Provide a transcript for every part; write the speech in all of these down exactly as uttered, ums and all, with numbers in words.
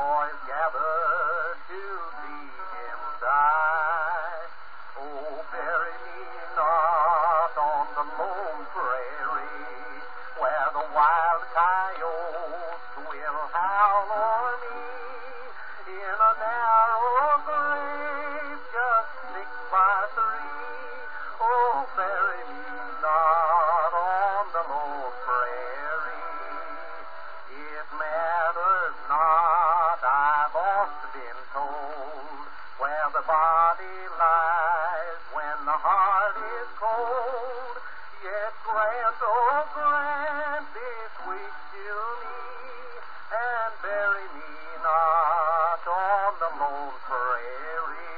boys gathered to see him die. Oh, bury me not on the lone prairie, where the wild coyotes will howl o'er me, in a narrow grave just six by three. Oh, bury me not on the lone prairie. It matters not, I've oft been told, where the body lies when the heart is cold. Yet grant, oh grant this wish to me, and bury me not on the lone prairie.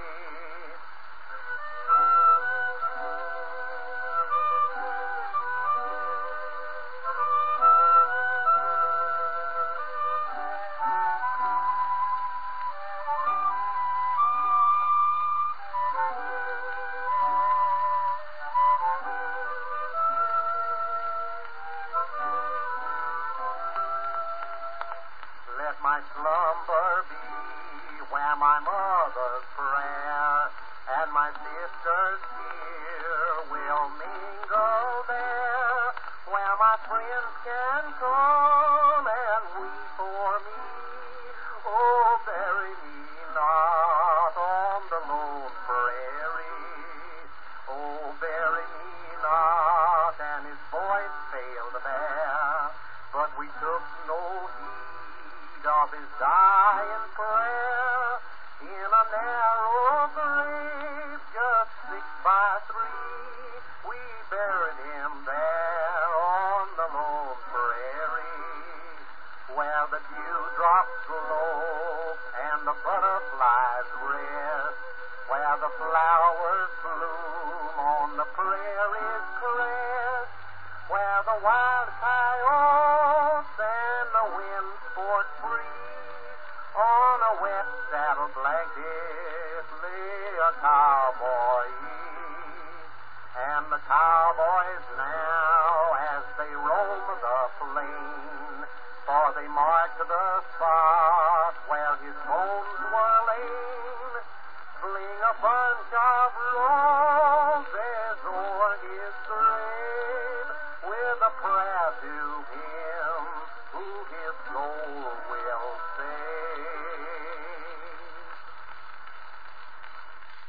Let my slumber be where my mother's prayer and my sister's tear will mingle there, where my friends can come and weep for me. Oh, bury me not on the lone prairie. Oh, bury me not, and his voice failed there, but we took no heed of his dying prayer, in a narrow grave just six by three. We buried him there on the lone prairie, where the dewdrops glow and the butterflies rest, where the flowers